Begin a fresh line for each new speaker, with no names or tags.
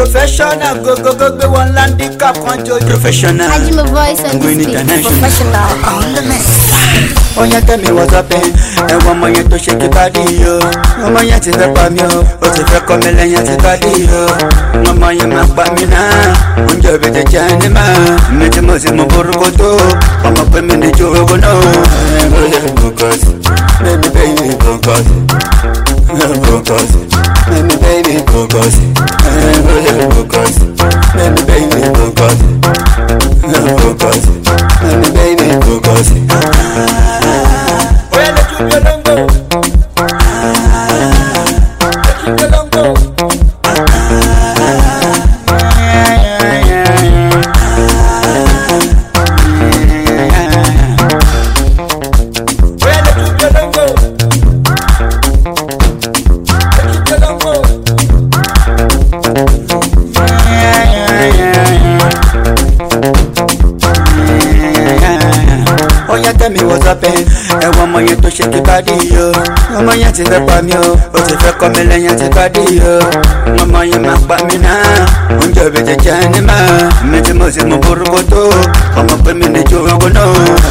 Professional, go one landicap control. Professional,
I do my voice and speak. Professional on the mess.
Oh, you tell me what's up, and one more to shake your body, yo. Mama, you take the palm, yo. What's if I come and you take body, yo? Mama, you make me now. On your bed, the China man. Met the Muslim Burgoto. Mama, put me in the Jogo, no. Baby, baby, Bocos. Bocos. Baby, baby, Bocos. Bocos. Baby, baby, Bocos. Bocos. Baby, baby, Bocos. Tell me what's up, and one more to shake your body, yo. Mama, you take the palm, yo. What's if I come and you take body, yo? Mama, you make me now. On your bed, the China man. Met the Muslim Burgoto. Mama, put me in the Jogo, no.